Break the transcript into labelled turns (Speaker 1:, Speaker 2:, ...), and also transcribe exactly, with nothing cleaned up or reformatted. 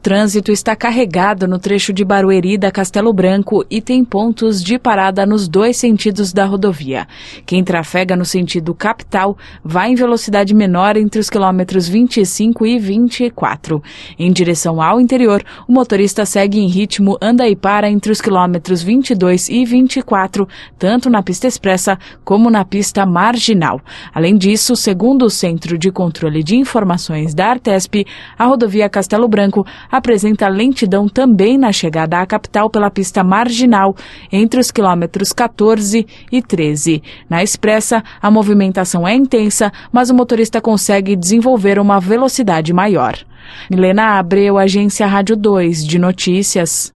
Speaker 1: trânsito está carregado no trecho de Barueri da Castelo Branco e tem pontos de parada nos dois sentidos da rodovia. Quem trafega no sentido capital vai em velocidade menor entre os quilômetros vinte e cinco e vinte e quatro. Em direção ao interior, o motorista segue em ritmo anda e para entre os quilômetros vinte e dois e vinte e quatro, tanto na pista expressa como na pista marginal. Além disso, segundo o Centro de Controle de Informações da Artesp, a rodovia Castelo Branco apresenta lentidão também na chegada à capital pela pista marginal, entre os quilômetros quatorze e treze. Na expressa, a movimentação é intensa, mas o motorista consegue desenvolver uma velocidade maior. Milena Abreu, Agência Rádio dois de Notícias.